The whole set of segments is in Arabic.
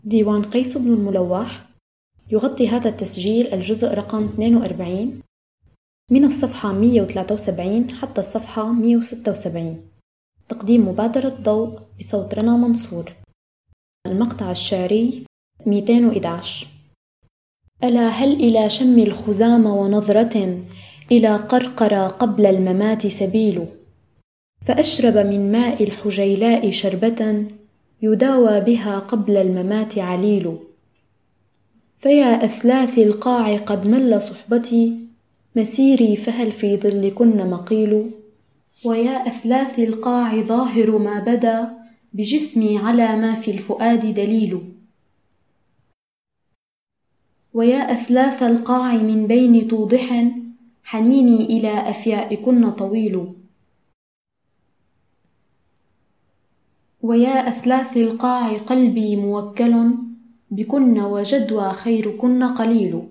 ديوان قيس بن الملوح. يغطي هذا التسجيل الجزء رقم 42 من الصفحة 173 حتى الصفحة 176. تقديم مبادرة ضوء بصوت رنا منصور. المقطع الشعري 211. ألا هل إلى شم الخزام ونظرة إلى قرقرة قبل الممات سبيل، فأشرب من ماء الحجيلاء شربة يداوى بها قبل الممات عليل. فيا أثلاث القاع قد مل صحبتي مسيري، فهل في ظلكن مقيل. ويا أثلاث القاع ظاهر ما بدا بجسمي على ما في الفؤاد دليل. ويا أثلاث القاع من بين توضح حنيني إلى أفيائكن طويل. ويا أثلاث القاع قلبي موكل بكن وجدوى خيركن قليل.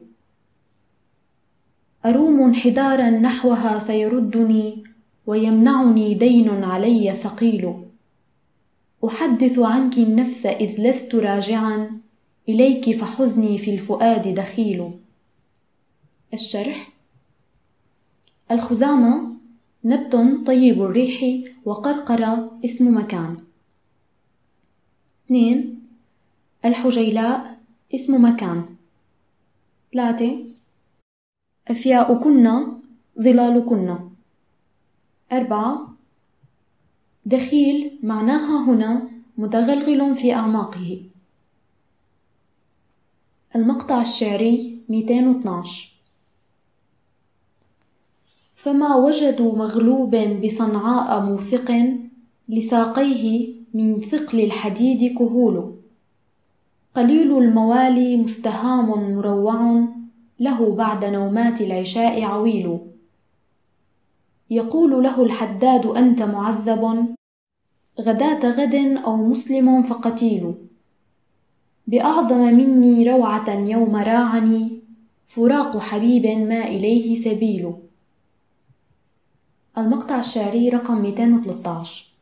أروم انحدارا نحوها فيردني ويمنعني دين علي ثقيل. أحدث عنك النفس إذ لست راجعا إليك فحزني في الفؤاد دخيل. الشرح: الخزامة نبت طيب الريح، وقرقرة اسم مكان. 2. الحجيلاء اسم مكان. 3. أفياؤكن ظلالكن. 4. دخيل معناها هنا متغلغل في أعماقه. المقطع الشعري 212. فما وجدوا مغلوب بصنعاء موثق لساقيه من ثقل الحديد كهول. قليل الموالي مستهام مروع له بعد نومات العشاء عويل. يقول له الحداد أنت معذب غداة غد أو مسلم فقتيل. بأعظم مني روعة يوم راعني فراق حبيب ما إليه سبيل. المقطع الشعري رقم 213.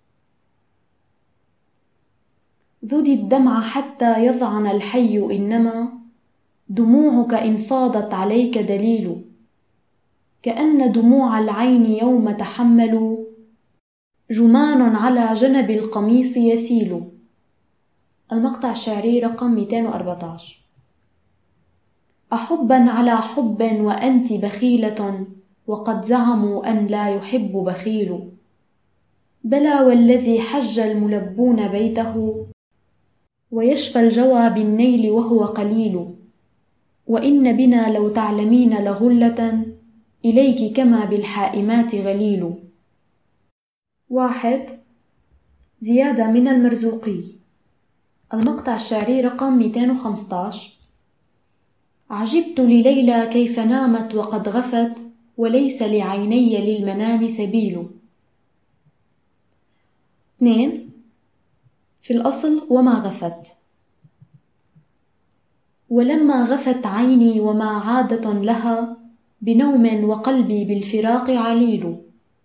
ذدي الدمع حتى يضعن الحي، إنما دموعك إن فاضت عليك دليل. كأن دموع العين يوم تحملوا جمان على جنب القميص يسيل. المقطع الشعري رقم 214. أحبا على حب وأنت بخيلة وقد زعموا أن لا يحب بخيل. بلى والذي حج الملبون بيته ويشفى الجوى بالنيل وهو قليل. وإن بنا لو تعلمين لغلة إليك كما بالحائمات غليل. 1. زيادة من المرزوقي. المقطع الشعري رقم 215. عجبت لليلى كيف نامت وقد غفت وليس لعيني للمنام سبيل. 2. في الأصل وما غفت. ولما غفت عيني وما عادة لها بنوم وقلبي بالفراق عليل.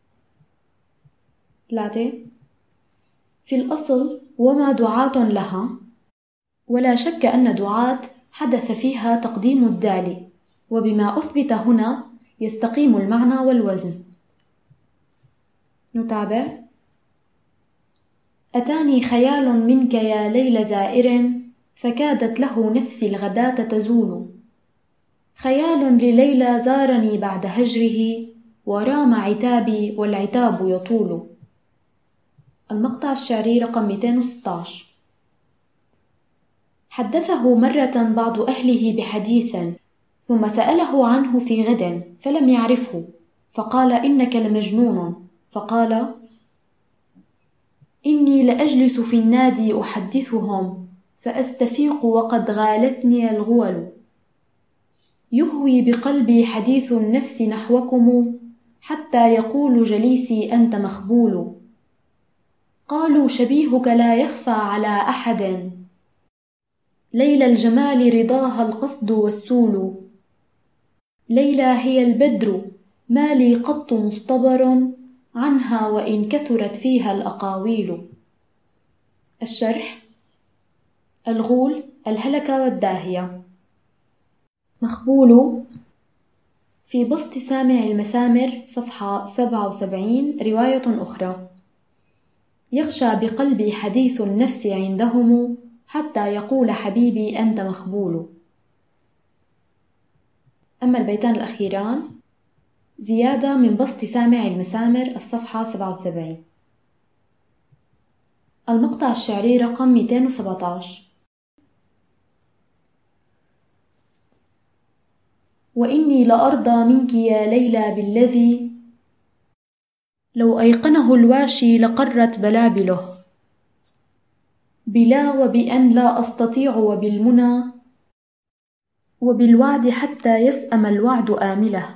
3. في الأصل وما دعاة لها، ولا شك أن دعاة حدث فيها تقديم الدال، وبما أثبت هنا يستقيم المعنى والوزن. نتابع. أتاني خيال منك يا ليل زائر فكادت له نفسي الغداة تزول. خيال لليلى زارني بعد هجره ورام عتابي والعتاب يطول. المقطع الشعري رقم 216. حدثه مرة بعض أهله بحديث ثم سأله عنه في غد فلم يعرفه، فقال إنك لمجنون. فقال إني لأجلس في النادي أحدثهم فأستفيق وقد غالتني الغول. يهوي بقلبي حديث النفس نحوكم حتى يقول جليسي أنت مخبول. قالوا شبيهك لا يخفى على أحد ليلى الجمال رضاها القصد والسول. ليلى هي البدر ما لي قط مصطبر عنها وإن كثرت فيها الأقاويل. الشرح: الغول، الهلكة والداهية. مخبول. في بسط سامع المسامر صفحة 77 رواية أخرى: يغشى بقلبي حديث النفس عندهم حتى يقول حبيبي أنت مخبول. أما البيتان الأخيران زيادة من بسط سامع المسامر الصفحة 77. المقطع الشعري رقم 217: وإني لأرضى منك يا ليلى بالذي لو أيقنه الواشي لقرت بلابله، بلا وبأن لا أستطيع وبالمنى وبالوعد حتى يسأم الوعد آمله،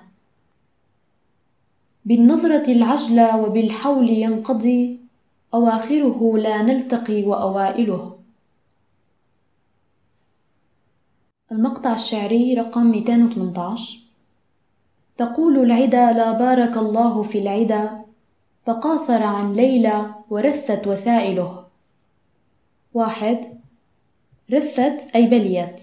بالنظرة العجلة وبالحول ينقضي أواخره لا نلتقي وأوائله. المقطع الشعري رقم 218: تقول العدا لا بارك الله في العدا تقاصر عن ليلى ورثت وسائله. 1. رثت أي بليت.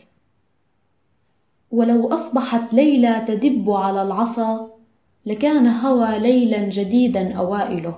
ولو أصبحت ليلى تدب على العصا لكان هوى ليلا جديدا أوائله.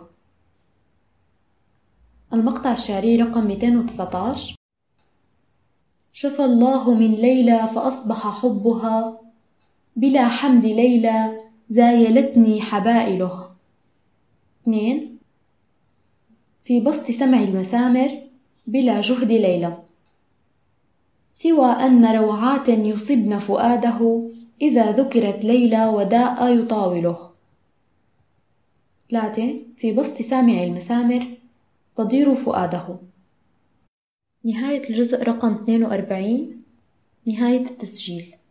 المقطع الشعري رقم 219: شفى الله من ليلى فأصبح حبها بلا حمد ليلى زايلتني حبائله. 2. في بسط سمع المسامر بلا جهد ليلى: سوى أن روعات يصبن فؤاده إذا ذكرت ليلى وداء يطاوله. 3. في بسط سامع المسامر تضير فؤاده. نهاية الجزء رقم 42. نهاية التسجيل.